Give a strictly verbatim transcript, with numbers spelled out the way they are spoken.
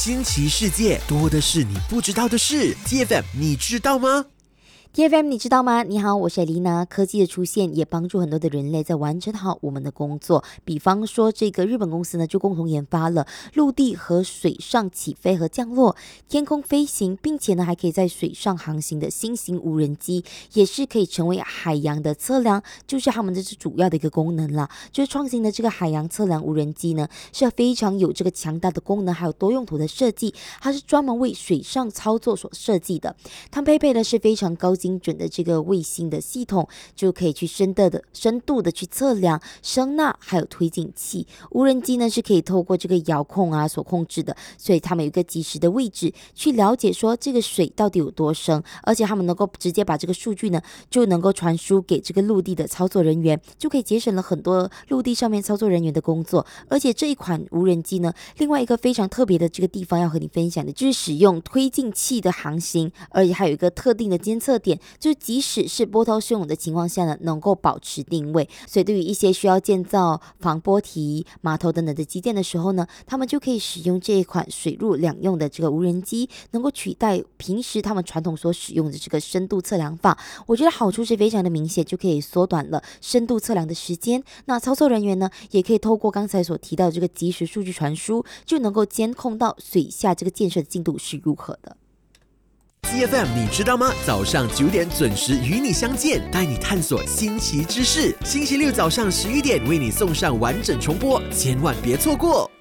新奇世界，多的是你不知道的事。T F M 你知道吗 ？T F M 你知道吗？你好，我是艾丽娜。科技的出现也帮助很多的人类在完成好我们的工作。比方说，这个日本公司呢，就共同研发了陆地和水上起飞和降落、天空飞行，并且呢，还可以在水上航行的新型无人机，也是可以成为海洋的测量，就是他们这是主要的一个功能啦。就是创新的这个海洋测量无人机呢，是非常有这个强大的功能，还有多用途的设计。它是专门为水上操作所设计的。它配备的是非常高精准的这个卫星的系统，就可以去深度的深度的去测量声呐，还有推进器。无人机呢是可以透过这个遥控啊所控制的，所以他们有一个及时的位置去了解说这个水到底有多深，而且他们能够直接把这个数据呢就能够传输给这个陆地的操作人员，就可以节省了很多陆地上面操作人员的工作。而且这一款无人机呢，另外一个非常特别的这个地方要和你分享的，就是使用推进器的航行，而且还有一个特定的监测点，就是即使是波涛汹涌的情况下呢，能够保持定位。所以对于一些需要建造防波堤、码头等等的基建的时候呢，他们就可以使用这一款水陆两用的这个无人机，能够取代平时他们传统所使用的这个深度测量法。我觉得好处是非常的明显，就可以缩短了深度测量的时间。那操作人员呢，也可以透过刚才所提到的这个即时数据传输，就能够监控到水下这个建设的进度是如何的。 T F M 你知道吗？早上九点准时与你相见，带你探索新奇知识。星期六早上十一点为你送上完整重播，千万别错过。